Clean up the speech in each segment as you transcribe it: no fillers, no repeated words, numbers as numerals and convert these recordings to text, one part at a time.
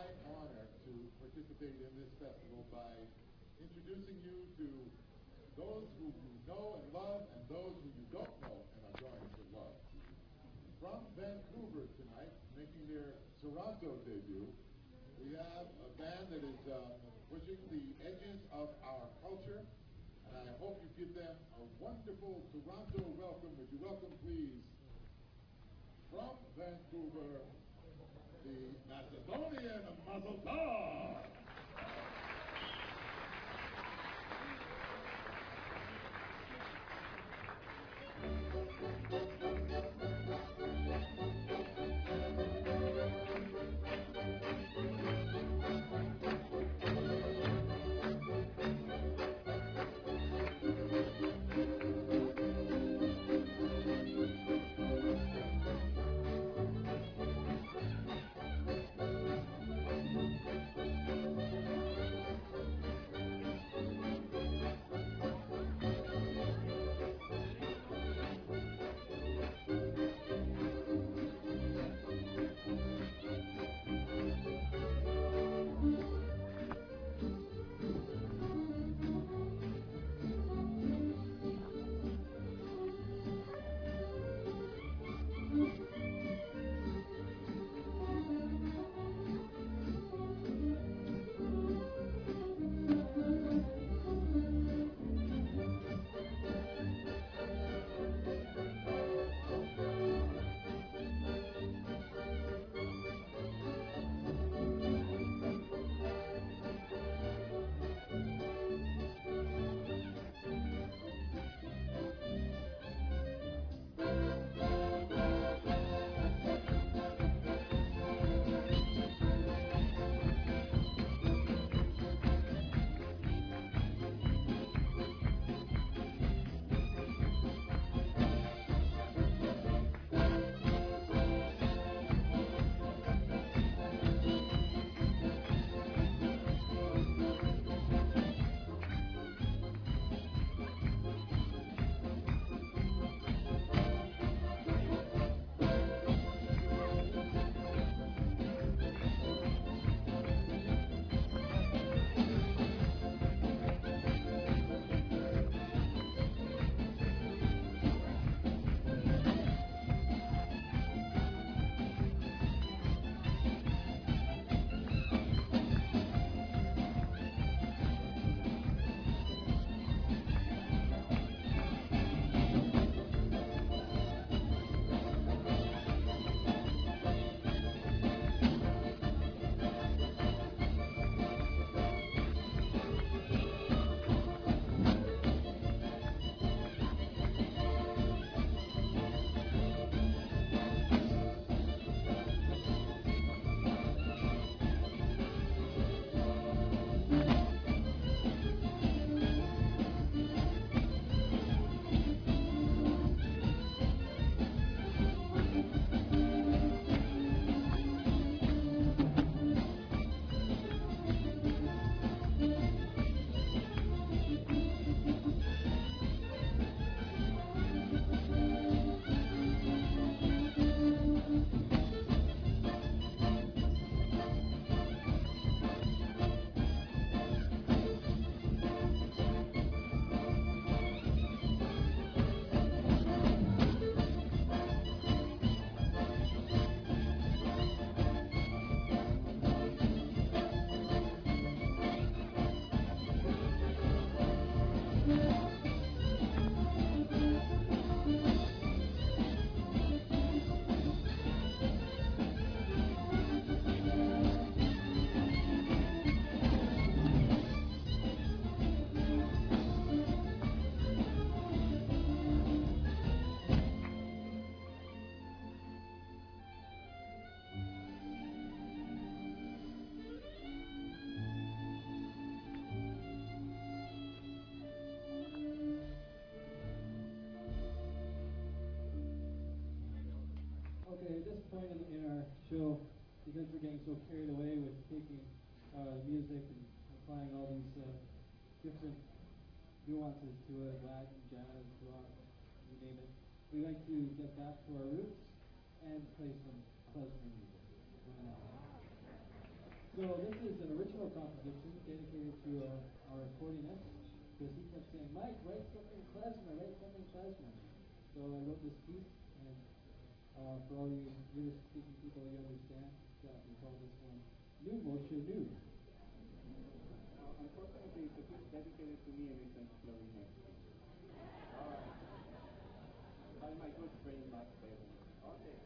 my honor to participate in this festival by introducing you to those who you know and love and those who you don't know and are going to love. From Vancouver tonight, making their Toronto debut, we have a band that is pushing the edges of our culture, and I hope you give them a wonderful Toronto welcome. Would you welcome, please, from Vancouver, the Macedonian Mazel Tov! Okay, at this point in our show, because we're getting so carried away with taking music and applying all these different nuances to it, Latin, jazz, rock, you name it, we like to get back to our roots and play some klezmer music. So this is an original composition dedicated to our accordionist, because he kept saying, Mike, write something klezmer, write something klezmer. So I wrote this piece, and for all you Yiddish-speaking people, you understand that we call this one Nu Moshe Nu. Unfortunately, it's a piece dedicated to me and it's a clarinet. By my good friend Max Bell. Okay.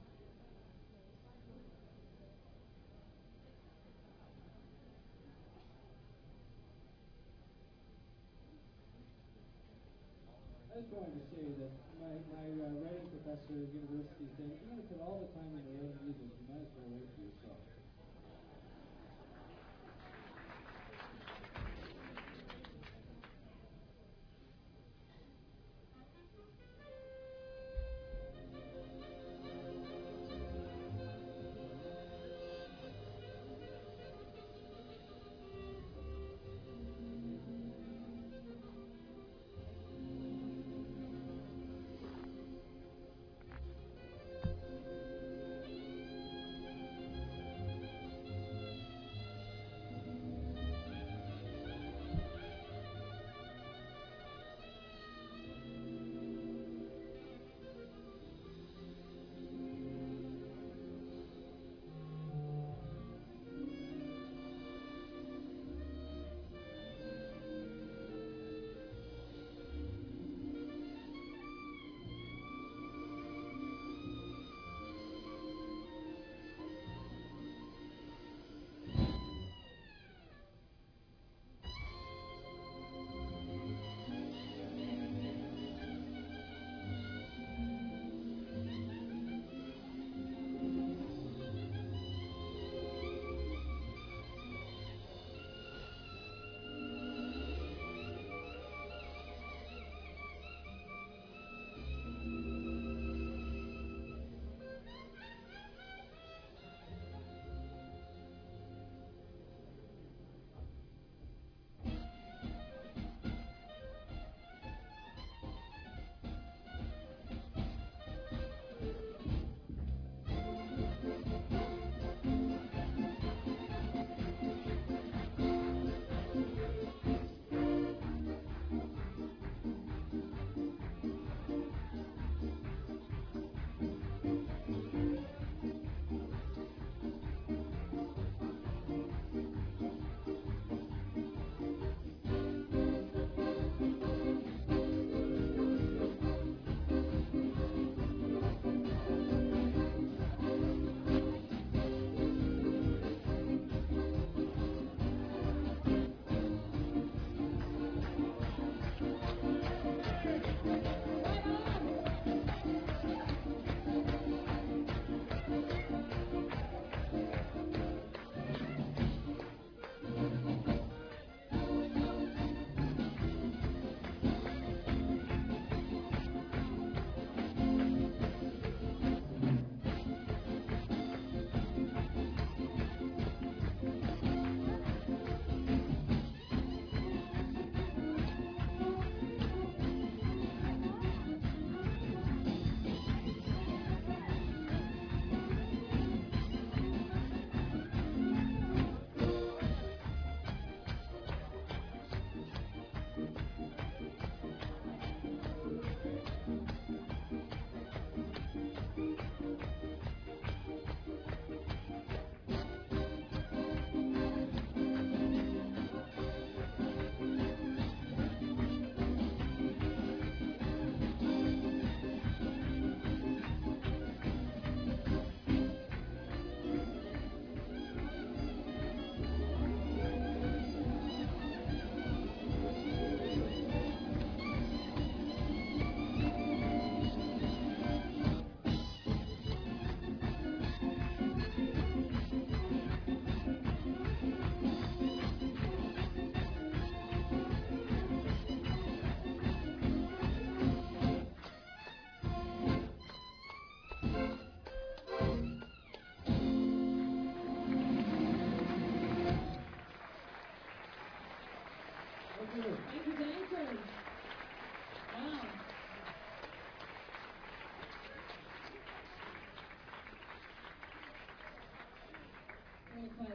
I was going to say that my writing professor at university said, if you're going to put all the time into writing music, you might as well write for yourself.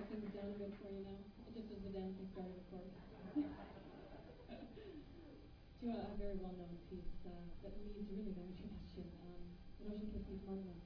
things down a bit for you now, just as the dancing started, of course. To a very well-known piece that leaves really no question. Rožen Kismet Marla.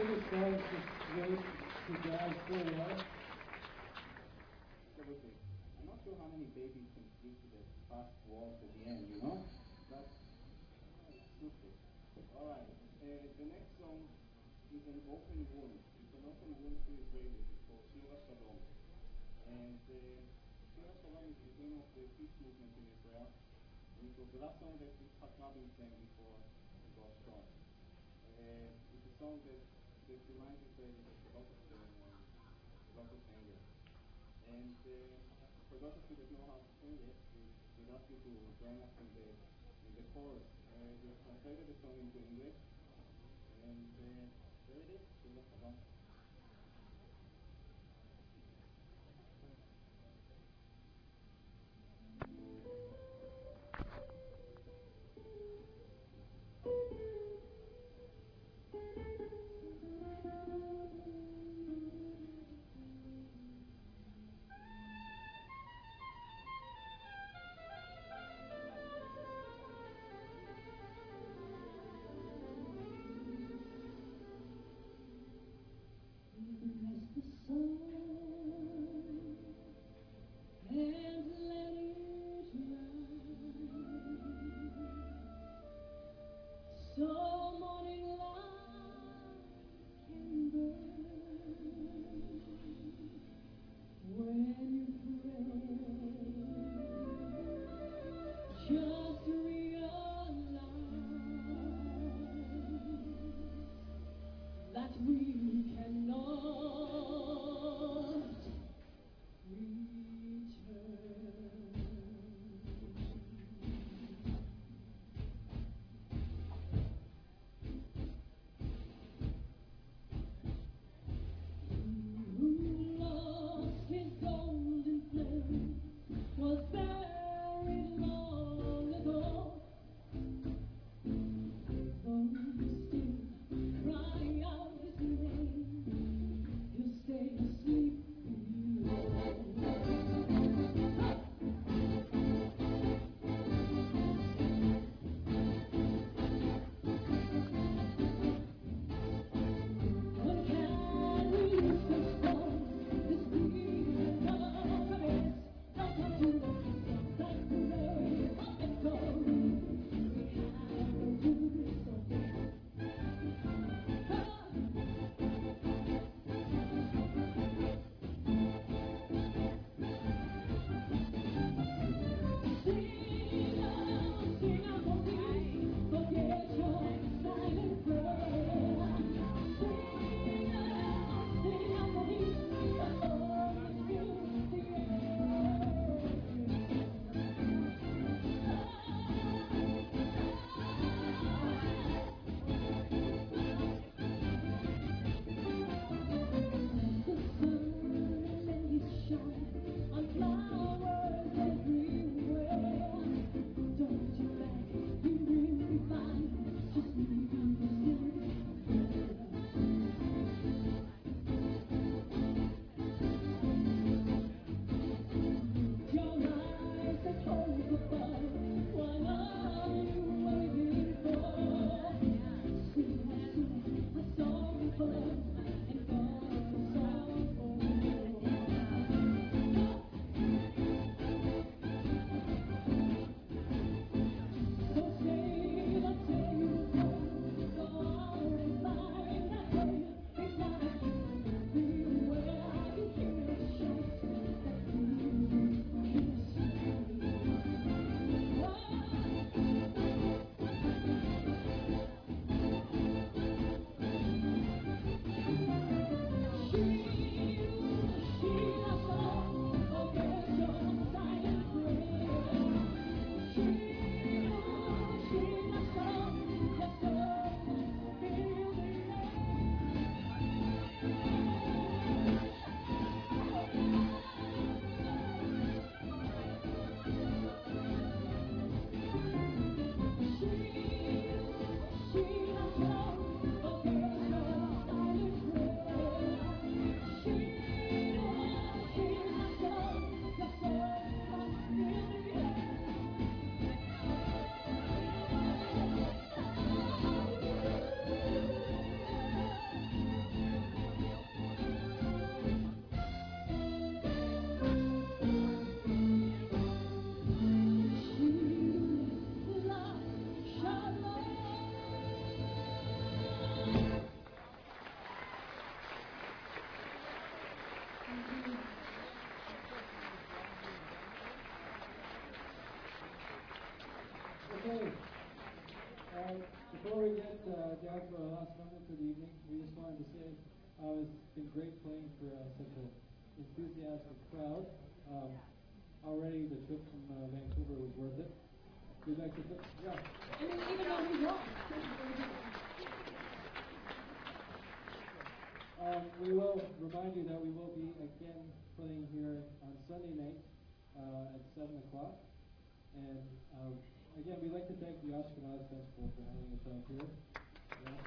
think it sounds just great to jazz so well? Absolutely. I'm not sure how many babies can sleep to the fast waltz at the end, you know? But it's stupid. Alright, the next song is an open wound. It's an open wound to Israelis. It's called Shira Shalom. And Shira Shalom is the hymn of the peace movement in Israel. And it was the last song that Yitzhak Rabin sang before he got shot. It's a song that reminds Israelis of a lot of anger. And for those of you that know how to sing it, we'd ask you to join us in the chorus. We have translated the song into English, and there it is. Shira Shalom. Okay. Before we get down to our last number for the evening, we just wanted to say it's been great playing for such an enthusiastic crowd. Already the trip from Vancouver was worth it. We'd like to, yeah. I mean, even though we won. We will remind you that we will be again playing here on Sunday night at 7 o'clock. And again, we'd like to thank the Ashkenaz Festival for having us out here. Yeah.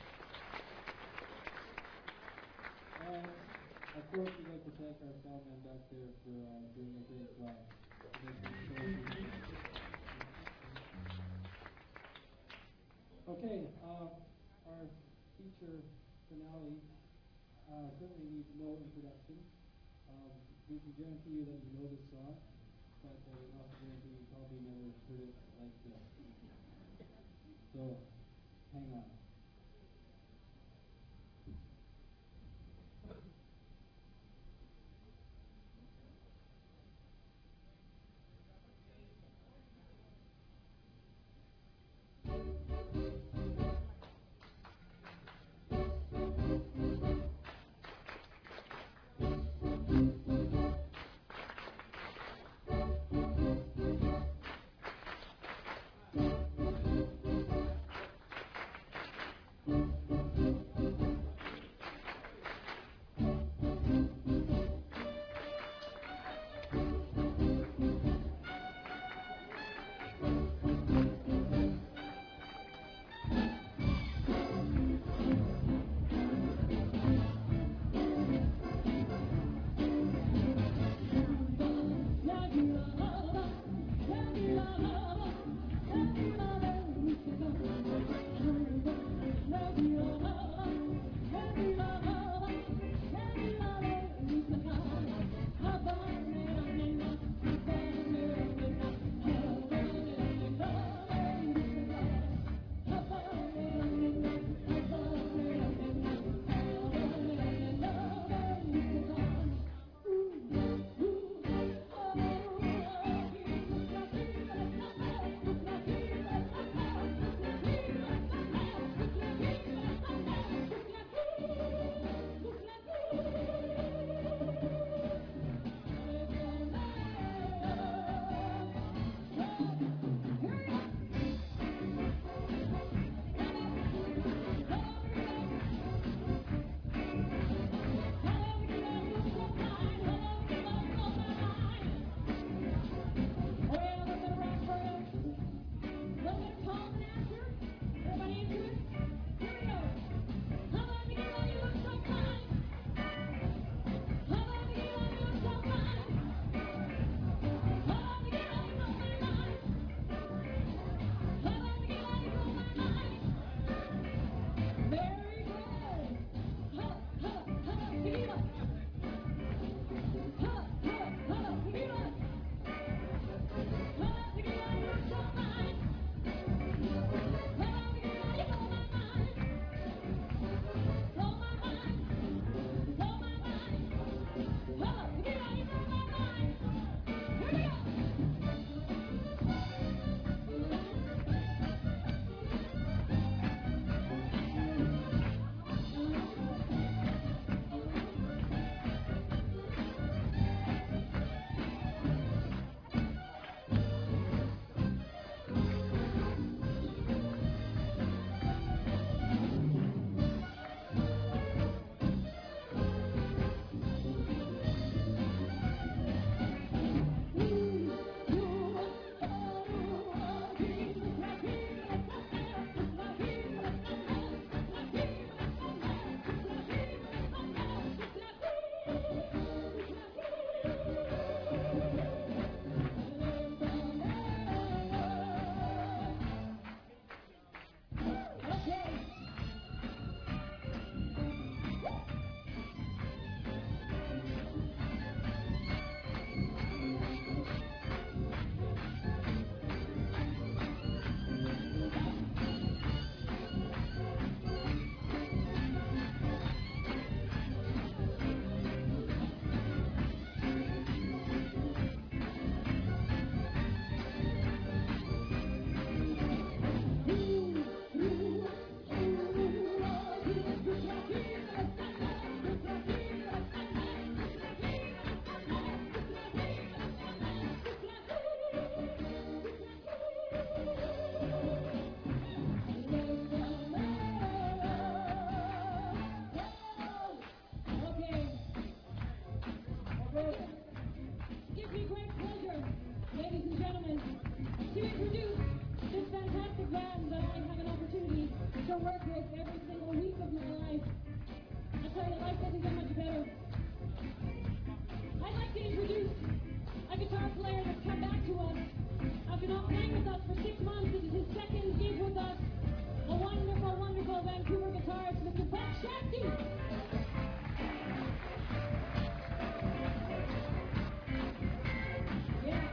And of course, we'd like to thank our sound man back there for doing a great job. Okay, our feature finale certainly needs no introduction. We can guarantee you that you know this song, but we can also guarantee you probably never heard it like this. So, hang on. band that I have an opportunity to work with every single week of my life. I tell you, life doesn't get much better. I'd like to introduce a guitar player that's come back to us after not playing with us for 6 months. This is his second gig with us. A wonderful, wonderful Vancouver guitarist, Mr. Buck Shafty. Yeah.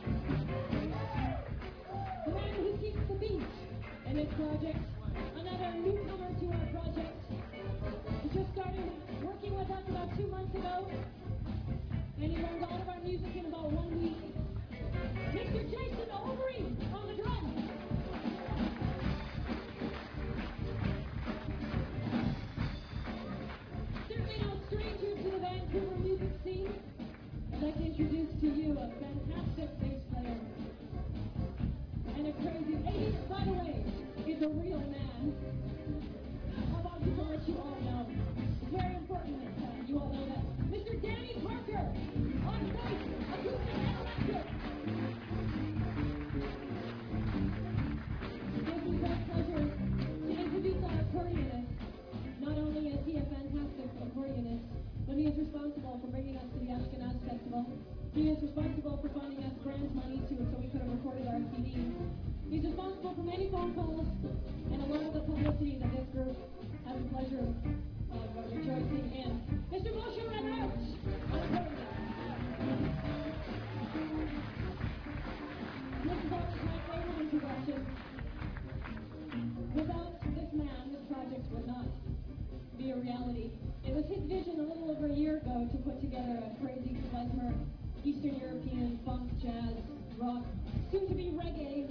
The man who keeps the beat in this project. Another newcomer to our project. He just started working with us about 2 months ago. And he learned all of our music in about 1 week. Mr. Jason Overy on the drums. Certainly no stranger to the Vancouver music scene. I'd like to introduce to you a fantastic bass player. And a crazy, he, by the way, is a real man. How about people that you all know? It's very important that you all know that. Mr. Danny Parker on bass, acoustic and electric. It gives me great pleasure to introduce our accordionist. Not only is he a fantastic accordionist, but he is responsible for bringing us to the Ashkenaz Festival. He is responsible for funding us grant money so we could have recorded our CDs. He's responsible for many phone calls and a lot of the publicity that this group has the pleasure of rejoicing in. Mr. Moshe Renouch! This is always my favorite introduction. Without this man, this project would not be a reality. It was his vision a little over a year ago to put together a crazy klezmer, Eastern European funk, jazz, rock, soon to be reggae.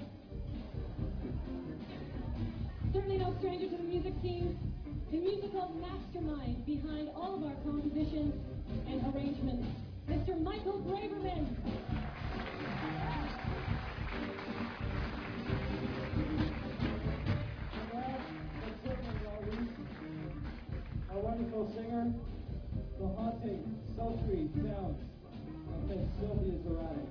Certainly no stranger to the music scene. The musical mastermind behind all of our compositions and arrangements, Mr. Michael Braverman. A wonderful singer, the haunting, sultry sounds of Miss Sylvia Zarate.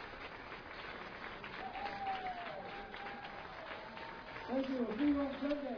Thank you. See you on Sunday.